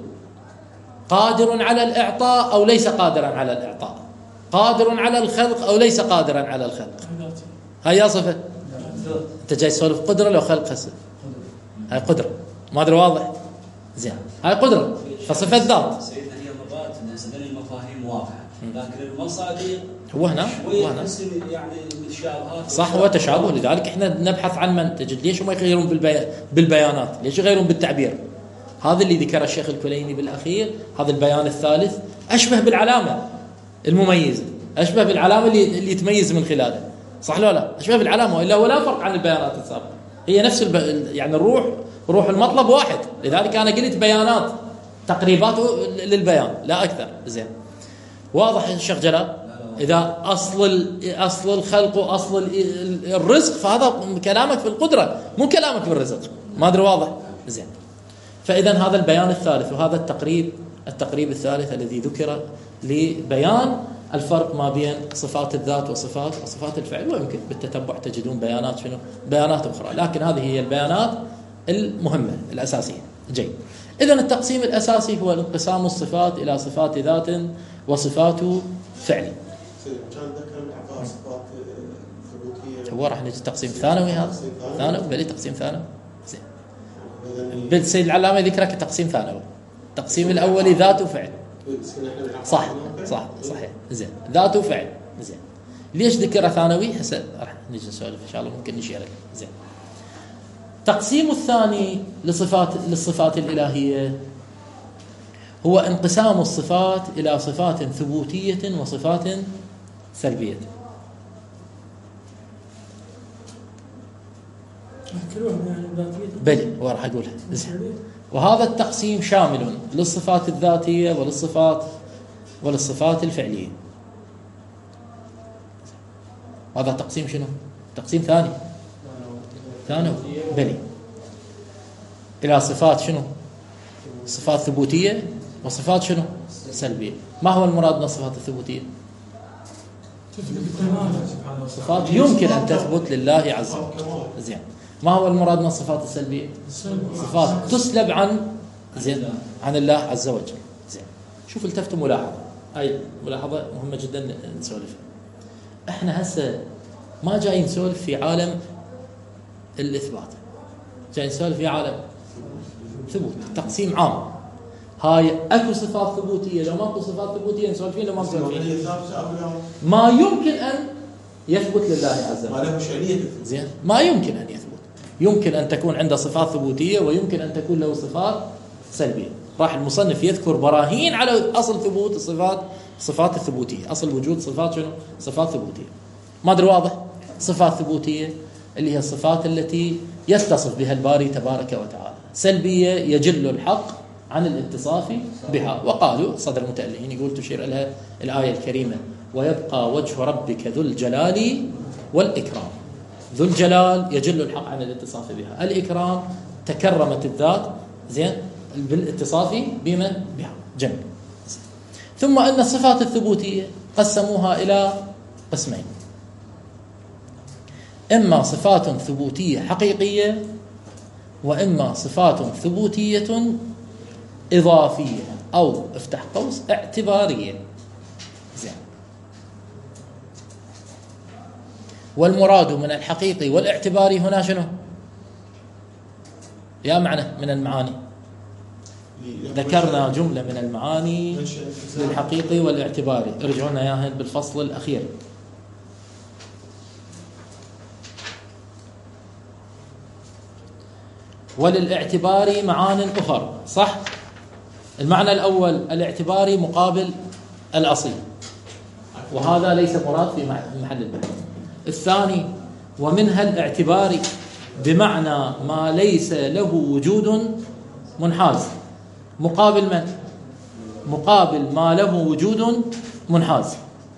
قادر على الإعطاء أو ليس قادرا على الإعطاء، قادر على الخلق أو ليس قادرا على الخلق. هاي صفة. أنت جاي تسولف قدرة لو خلق هسه؟ هاي قدرة. ما أدري واضح؟ زين، هاي قدرة فصفة ذات. سيدنا هي مرات نزل المفاهيم واضحة، لكن المصادر هو هنا هو هنا يعني متشابهات. صح، هو تشابه. لذلك احنا نبحث عن من تجد. ليش هم يغيرون بالبي... بالبيانات؟ ليش يغيرون بالتعبير؟ هذا اللي ذكر الشيخ الكليني بالأخير. هذا البيان الثالث أشبه بالعلامة المميزة، أشبه بالعلامة اللي, اللي يتميز من خلالها. صح لا لا؟ أشبه بالعلامة، وإلا ولا فرق عن البيانات السابقة. هي نفس الب... يعني الروح روح المطلب واحد. لذلك أنا قلت بيانات تقريبات للبيان لا أكثر. زين، واضح يا شيخ جلال؟ إذا أصل أصل الخلق وأصل الرزق فهذا كلامك في القدرة مو كلامك في الرزق. ما أدري واضح؟ زين. فإذا هذا البيان الثالث، وهذا التقريب التقريب الثالث الذي ذكر لبيان الفرق ما بين صفات الذات وصفات وصفات الفعل. ويمكن بالتتبع تجدون بيانات شنو بيانات أخرى، لكن هذه هي البيانات المهمة الأساسية. جيد. إذن التقسيم الأساسي هو انقسام الصفات إلى صفات ذات وصفات فعل. كان ذكر الإعطاء صفات ثبوتية. هو راح نجي تقسيم ثانوي، هذا ثانوي بلي تقسيم ثانوي. زين. بالسيد العلامة ذكرك تقسيم ثانوي. التقسيم الأولي ذات وفعل. صح صح صحيح. زين، ذات وفعل. زين، ليش ذكر ثانوي؟ هسه راح نجي نسولف إن شاء الله، ممكن نشير. زين. تقسيم الثاني لصفات للصفات الإلهية هو انقسام الصفات إلى صفات ثبوتية وصفات سلبية. بلي وراح أقولها. وهذا التقسيم شامل للصفات الذاتية وللصفات وللصفات الفعلية. هذا تقسيم شنو؟ تقسيم ثاني ثاني بلي إلى صفات شنو؟ صفات ثبوتية وصفات شنو؟ سلبية. ما هو المراد من الصفات الثبوتية؟ صفات يمكن أن تثبت لله عز وجل. زين. ما هو المراد من الصفات السلبية؟ صفات تسلب عن زين عن الله عز وجل. زين. شوف التفتوا ملاحظة، هاي ملاحظة مهمة جدا نسولف. احنا هسه ما جايين نسولف في عالم الإثبات، جايين نسولف في عالم ثبوت، تقسيم عام. هاي اكو صفات ثبوتيه، لو ماكو صفات ثبوتيه نسولفين لو ما مسولفين ما يمكن ان يثبت لله عز وجل. ما له شأنية. زين، ما يمكن ان يثبت. يمكن ان تكون عنده صفات ثبوتيه ويمكن ان تكون له صفات سلبيه. راح المصنف يذكر براهين على اصل ثبوت الصفات، صفات الثبوتيه، اصل وجود صفات شنو؟ صفات ثبوتيه. ما ادري واضح؟ صفات ثبوتيه اللي هي الصفات التي يتصف بها الباري تبارك وتعالى. سلبيه يجل الحق عن الاتصاف بها. وقالوا صدر المتألهين يقول تشير لها الآية الكريمة: ويبقى وجه ربك ذو الجلال والإكرام. ذو الجلال يجل الحق عن الاتصاف بها، الإكرام تكرمت الذات زين بالاتصاف بما بها جميل. ثم أن الصفات الثبوتية قسموها إلى قسمين: إما صفات ثبوتية حقيقية، وإما صفات ثبوتية إضافية أو افتح قوس اعتبارية. زين. والمراد من الحقيقي والاعتباري هنا شنو؟ يا معنى من المعاني. ذكرنا جملة من المعاني للحقيقي والاعتباري، ارجعونا اياها بالفصل الأخير. وللاعتبار معان أخرى، صح؟ المعنى الأول الاعتباري مقابل الأصيل، وهذا ليس مراد في محل البحث. الثاني ومنها الاعتباري بمعنى ما ليس له وجود منحاز، مقابل من؟ مقابل ما له وجود منحاز.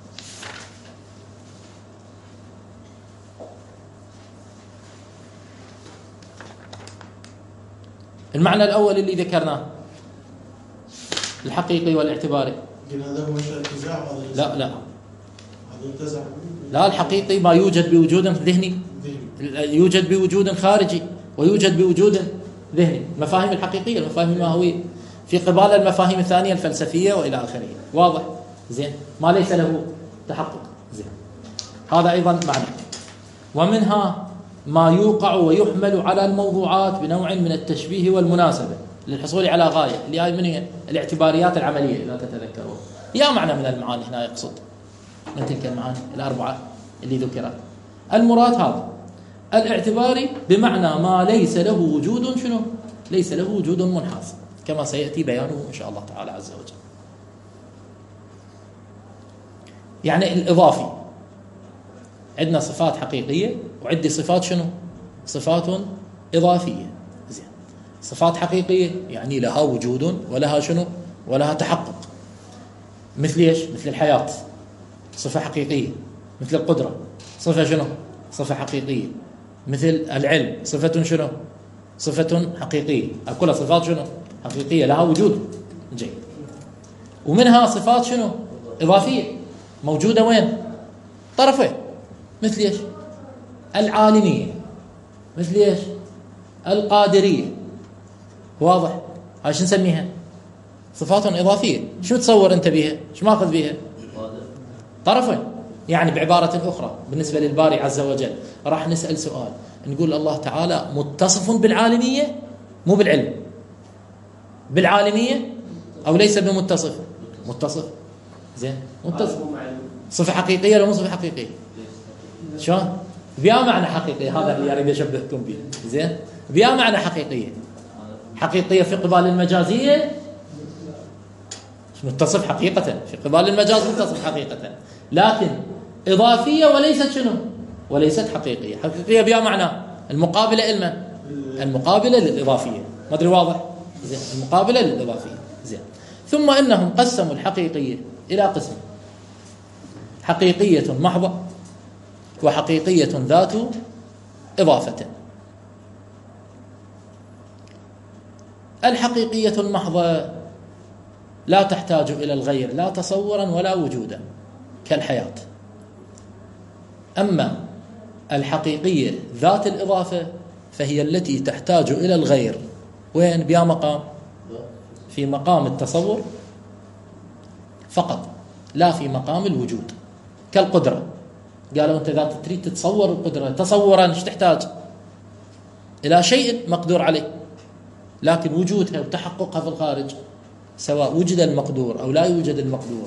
المعنى الأول اللي ذكرناه الحقيقي والاعتباري. هذا هو انتزاع. لا لا هذا انتزاع. لا، الحقيقي ما يوجد بوجود ذهني، يوجد بوجود خارجي ويوجد بوجود ذهني. المفاهيم الحقيقية، المفاهيم الماهوية، في قبال المفاهيم الثانية الفلسفية وإلى آخره. واضح؟ زين. ما ليس له تحقق. زين. هذا أيضا معنى. ومنها ما يوقع ويحمل على الموضوعات بنوع من التشبيه والمناسبة للحصول على غاية، اللي هي من هي الاعتباريات العملية إذا تتذكرون. يا معنى من المعاني هنا يقصد من تلك المعاني الأربعة اللي ذكرت. المراد هذا الاعتباري بمعنى ما ليس له وجود شنو؟ ليس له وجود منحاز، كما سيأتي بيانه إن شاء الله تعالى عز وجل. يعني الإضافي عندنا صفات حقيقية وعندي صفات شنو؟ صفات إضافية. زين. صفات حقيقية يعني لها وجود ولها شنو؟ ولها تحقق. مثل ايش؟ مثل الحياة صفة حقيقية. مثل القدرة صفة شنو؟ صفة حقيقية. مثل العلم صفة شنو؟ صفة حقيقية. كلها صفات شنو؟ حقيقية لها وجود. جيد. ومنها صفات شنو؟ إضافية موجودة وين؟ طرفين. مثل ايش؟ العالمية. مثل ايش؟ القادرية. واضح؟ هاي شو نسميها؟ صفات إضافية. شو تصور أنت بها؟ شو ماخذ بها؟ طرفين. يعني بعبارة أخرى بالنسبة للباري عز وجل راح نسأل سؤال، نقول الله تعالى متصف بالعالمية مو بالعلم، بالعالمية أو ليس بمتصف؟ متصف. زين. متصف. صفة حقيقية ولا مو صفة حقيقية؟ شلون؟ بيا معنى حقيقية. هذا اللي أريد أشبهكم به. زين. بيا معنى حقيقية. حقيقية في قبال المجازية متصف حقيقة، في قبال المجاز متصف حقيقة، لكن إضافية وليست شنو؟ وليست حقيقية. حقيقية بها معنى المقابلة إلما المقابلة للإضافية، ما أدري واضح؟ زين، المقابلة للإضافية. زين، ثم إنهم قسموا الحقيقية إلى قسم: حقيقية محضة، وحقيقية ذات إضافة. الحقيقية المحضة لا تحتاج إلى الغير لا تصورا ولا وجودا كالحياة. أما الحقيقية ذات الإضافة فهي التي تحتاج إلى الغير. وين؟ بها مقام، في مقام التصور فقط، لا في مقام الوجود. كالقدرة، قالوا أنت إذا تريد تتصور القدرة تصورا ايش تحتاج؟ إلى شيء مقدور عليه، لكن وجودها وتحققها في الخارج، سواء وجد المقدور أو لا يوجد المقدور،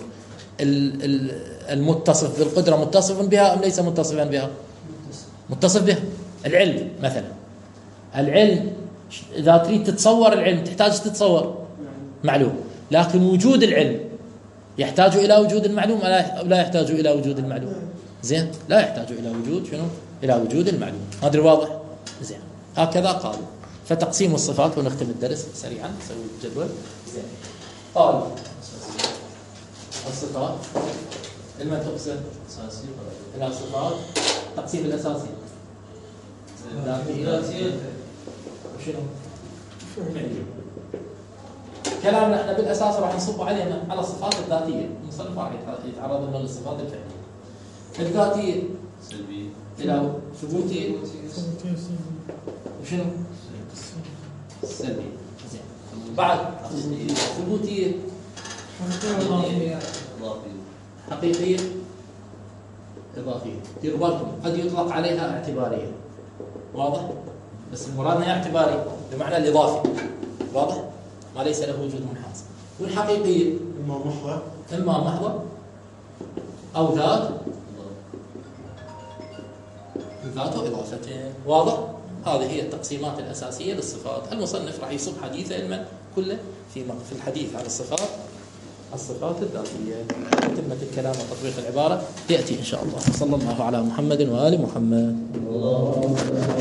المتصف بالقدرة متصف بها أم ليس متصفا بها؟ متصف بها. العلم مثلا، العلم إذا تريد تتصور العلم تحتاج تتصور معلوم، لكن وجود العلم يحتاج إلى وجود المعلوم أو لا يحتاج إلى وجود المعلوم؟ زين، لا يحتاج إلى وجود شنو؟ إلى وجود المعلوم. هذا واضح؟ زين، هكذا قالوا. فتقسيم الصفات، ونختم الدرس سريعا نسوي الجدول. زين، قالوا الصفات لما تقسم إلى صفات تقسيم الأساسي ذاتية وشنو؟ فعلية. كلامنا احنا بالأساس راح نصب علينا على الصفات الذاتية، المصنف راح يتعرض لنا للصفات الفعلية. الذاتية سلبية إلى ثبوتية وشنو؟ سلبية. زين، بعد ثبوتية حقيقية إضافية. ديروا بالكم قد يطلق عليها اعتبارية، واضح؟ بس المراد اعتباري بمعنى الإضافي، واضح؟ ما ليس له وجود منحاز. والحقيقية إما محضة إما محضة أو ذات ذات إضافتين، واضح؟ هذه هي التقسيمات الأساسية للصفات. المصنف راح يصب حديثه علما كله في في الحديث عن الصفات الصفات الذاتية. تتمة الكلام وتطبيق العبارة يأتي إن شاء الله. صلى الله على محمد وآل محمد.